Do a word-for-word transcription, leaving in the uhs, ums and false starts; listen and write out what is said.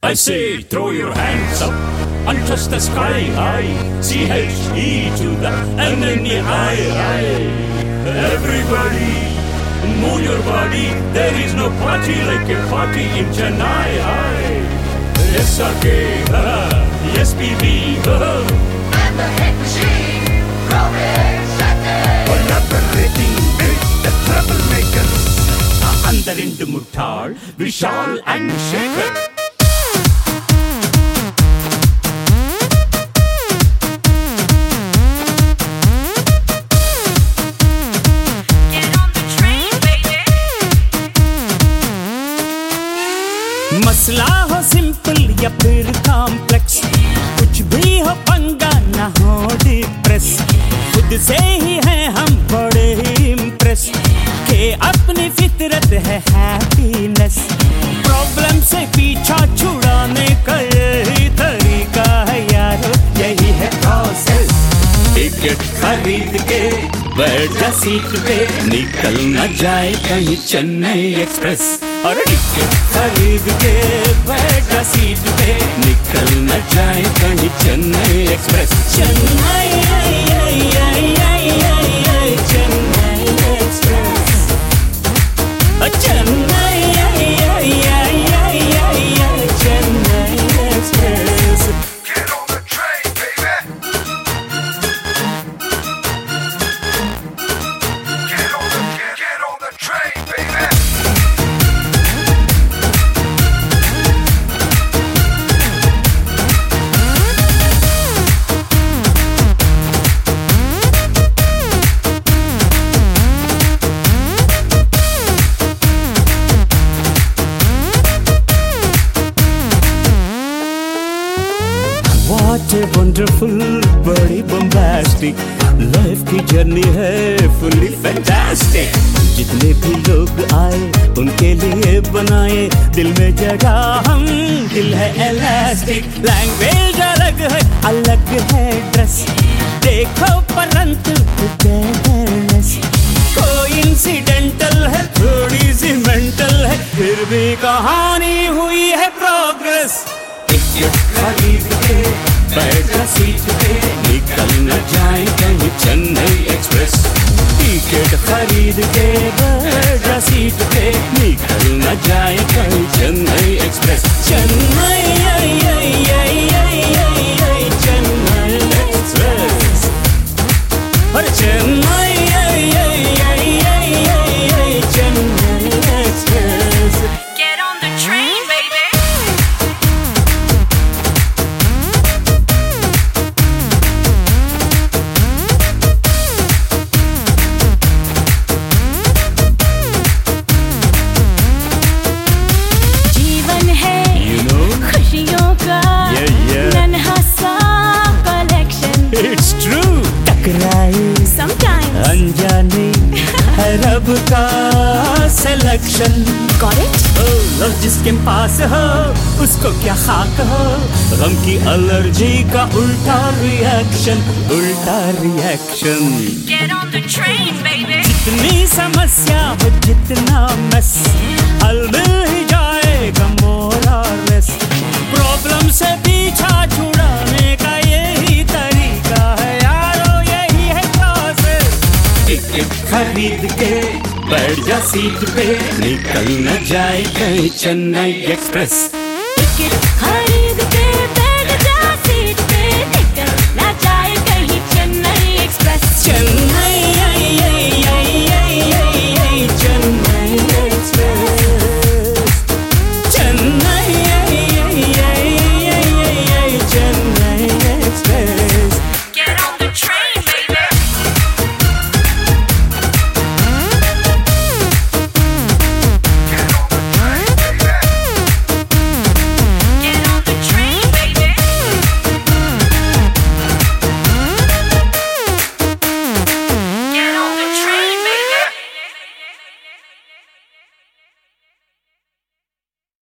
I say, throw your hands up and touch the sky high. C H E to the N N E I. Everybody, move your body. There is no party like a party in Chennai. S R K, S P B, and the hit machine, Robin Satin. collaborating with the troublemakers. Andarindu Muttal, Vishal and Shekhar. मसला हो simple या फिर complex, कुछ भी हो पंगा ना हो डिप्रेस, खुद से ही हैं हम बड़े ही इम्प्रेस के अपनी फितरत है हैप्पीनेस। प्रॉब्लम से पीछा छुड़ाने का यही तरीका है यारो, यही है प्रोसेस। टिकट खरीद के बैठ जा सीट पे, निकल न जाए कहीं चेन्नई एक्सप्रेस। और टिकट खरीद के बैठ जा सीट पे, निकल न जाए कहीं Chennai express. Chennai Chennai express, Chennai Chennai express. Get on the train, baby. Get on the get, get on the train, baby. What a wonderful, बड़ी bombastic लाइफ की जर्नी है, fully fantastic। जितने भी लोग आए उनके लिए बनाए दिल में जगह हम, दिल है elastic। लैंग्वेज अलग है, अलग है ड्रेस, देखो परंतु togetherness। कोइंसिडेंटल है, थोड़ी सी मेंटल है, फिर भी कहानी हुई है प्रोग्रेस। टिकट खरीद के बैठ जा सीट पे, निकल न जाए कहीं चेन्नई एक्सप्रेस। टिकट खरीद के बैठ जा सीट पे, निकल न जाए कहीं चेन्नई एक्सप्रेस। चेन्नई चेन्नई एक्सप्रेस, और Chennai Chennai express. Get on the train, baby. जीवन है You know, खुशियों का Yeah, yeah. नन्हा सा collection. it's true। टकराए Sometimes. अनजाने है रब का सिलेक्शन। Got it? लव जिसके पास हो उसको क्या खाक हो, गम की एलर्जी का उल्टा रिएक्शन, उल्टा reaction. Get on the train, baby. जितनी समस्या हो जितना मस, हल मिल ही जाएगा मोर और लेस। प्रॉब्लम से पीछा छुड़ाने का यही तरीका है यारो, यही है प्रोसेस। टिकट खरीद के बैठ जा सीट पे, निकल न जाए कहीं चेन्नई एक्सप्रेस। टिकट खरीद के बैठ जा सीट पे, निकल ना जाए कहीं चेन्नई एक्सप्रेस। चेन्नई